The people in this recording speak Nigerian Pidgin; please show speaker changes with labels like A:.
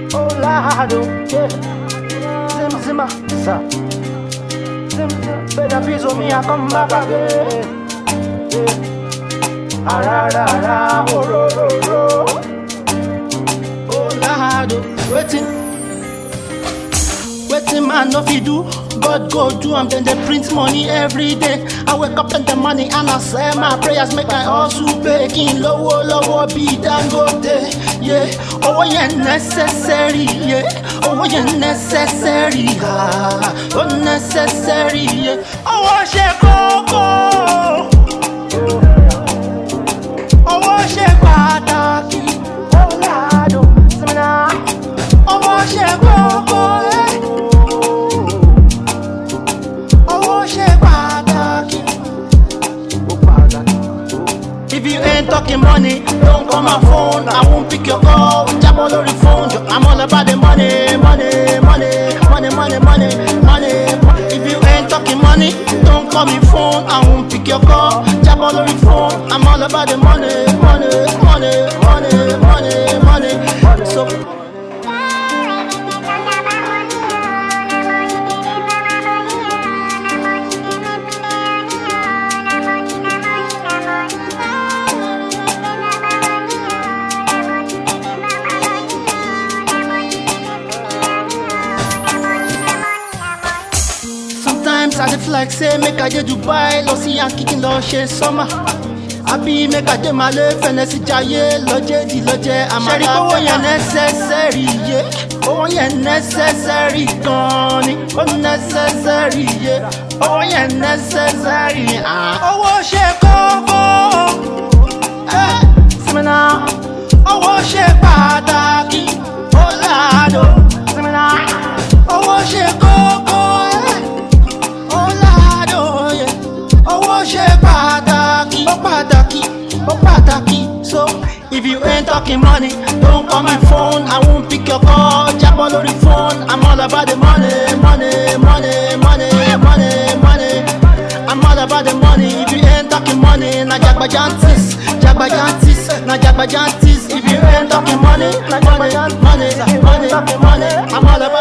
A: Oh Lado, yeah. Zim zima, sa. Zim zim, better please on me, I come back again. Yeah. Ararara, oh ro ro ro. Oh Lado, waiting man no fit do. God go do am, then they print money every day. I wake up in the morning and I say my prayers, make I hustle baking. Lowo be Dangote, yeah. Oh yeah necessary, yeah. Oh yeah necessary, oh necessary, yeah. Oh she koko, oh she pataki, oh lado, semina. Oh she koko. If you ain't talking money, don't call my phone. I won't pick your call. Jab all over the phone. I'm all about the money, money, money, money, money, money, money. If you ain't talking money, don't call me phone. I won't pick your call. Jab all over the phone. I'm all about the money, money, money, money, money, money. So. I dey flex say make I dey Dubai, lọ sí Yankee lọ ṣe summer. Àbí make I dey Malé, fẹnẹsì jayé, lọ́jẹ́dì lọ́jẹ́ àmàlà. Ṣẹ́rí owó yẹn necessary, yeah. Owó yẹn necessary gan ni, ó necessary, yeah. Owó yẹn necessary, owó ṣe kókó, sẹ́mínà. Owó ṣe pàtàkì, ó làádó, sẹ́mínà. Owó ṣe kókó. So if you ain't talking money, don't call my phone. I won't pick your call. Jab all over the phone. I'm all about the money, money, money, money, money, money. I'm all about the money. If you ain't talking money, na jagbajantis, jagbajantis, na jagbajantis. If you ain't talking money, money, money, money, money. I'm all about